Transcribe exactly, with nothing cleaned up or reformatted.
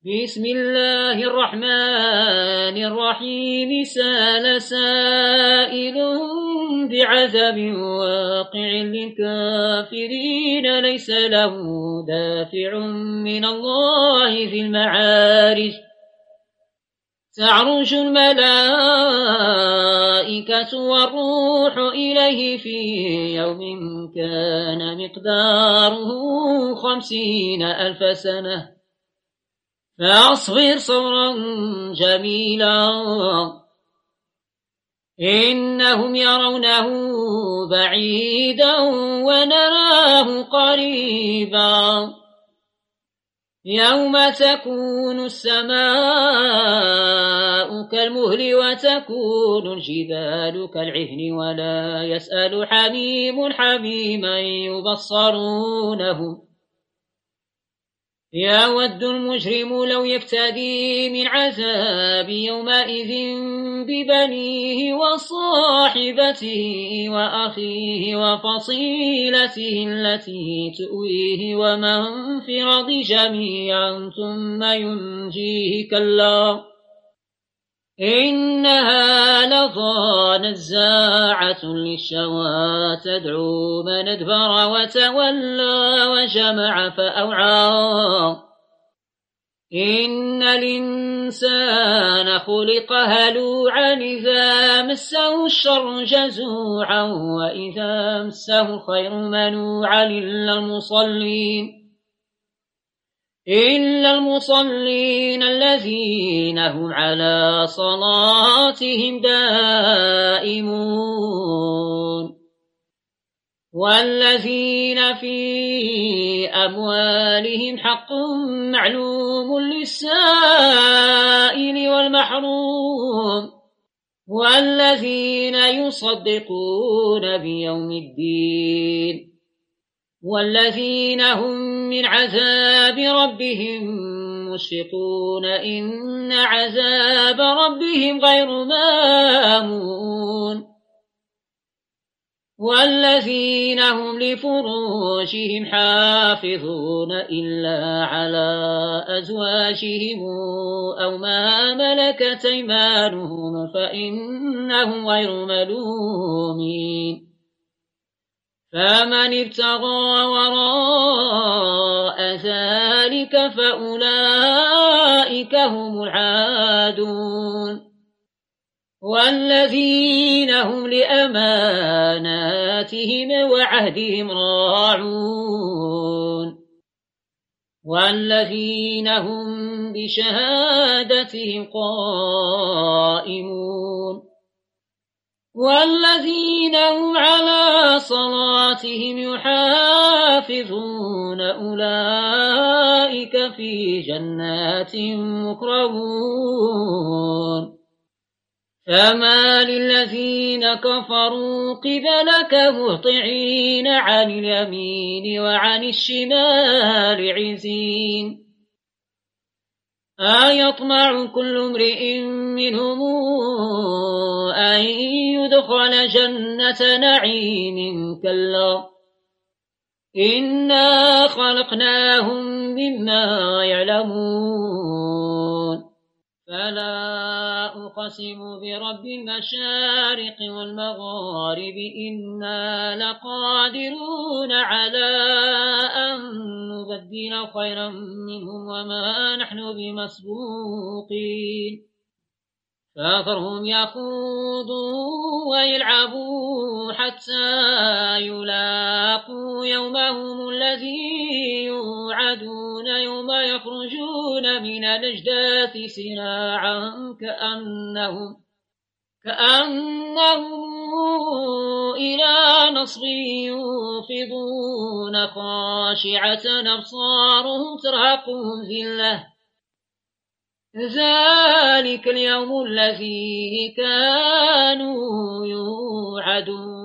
بسم الله الرحمن الرحيم سأل سائل بعذاب واقع للكافرين ليس له دافع من الله ذي المعارج تعرج الملائكة والروح إليه في يوم كان مقداره خمسين ألف سنة فأصبر صبرا جميلا إنهم يرونه بعيدا ونراه قريبا يوم تكون السماء كالمهل وتكون الجبال كالعهن ولا يسأل حميم حميما يبصرونه يود المجرم لو يفتدي من عذاب يومئذ ببنيه وصاحبته وأخيه وفصيلته التي تؤويه ومن في الأرض جميعا ثم ينجيه كلا إنها لظى نزاعة للشوى تدعو من أدبر وتولى وجمع فأوعى إن الإنسان خلق هلوعا إذا مسه الشر جزوعا وإذا مسه الخير منوعا إلا المصلين إلا المصلين الذين هم على صلاتهم دائمون والذين في أموالهم حق معلوم للسائل والمحروم والذين يصدقون بيوم الدين والذين هم من عذاب ربهم مشفقون إن عذاب ربهم غير مامون والذين هم لفروجهم حافظون إلا على أزواجهم أو ما ملكت أيمانهم فإنهم غير ملومين فمن ابتغى وراء ذلك فأولئك هم العادون والذين هم لأماناتهم وعهدهم راعون والذين هم بشهادتهم قائمون والذين هم على صلاتهم يحافظون أولئك في جنات مكرمون فما للذين كفروا قبلك مهطعين عن اليمين وعن الشمال عزين أيطمع كل امرئ منهم أن يدخل جنة نعيم كلا إنا خلقناهم مما يعلمون فلا أقسم برب المشارق والمغارب إنا لقادرون على أن نبدل خيرا منهم وما نحن بمسبوقين فذرهم يخوضوا ويلعبوا حتى يلاقوا يومهم الذي يوعدون يوم يخرجون من الأجداث سراعا كأنهم كأنهم إلى نصب يوفضون خاشعة أبصارهم ترهقهم ذلة ذلك اليوم الذي كانوا يوعدون